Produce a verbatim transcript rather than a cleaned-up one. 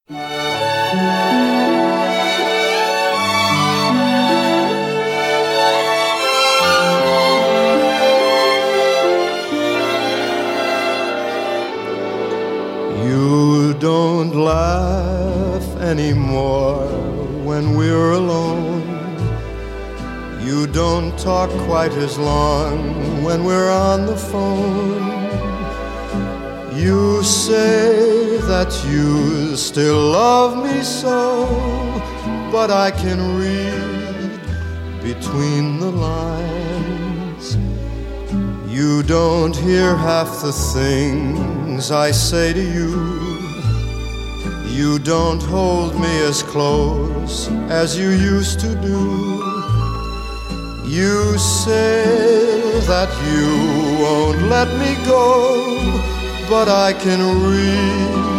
You don't laugh anymore when we're alone. You don't talk quite as long when we're on the phone. You say that you still love me so, but I can read between the lines. You don't hear half the things I say to you. You don't hold me as close as you used to do. You say that you won't let me go, but I can read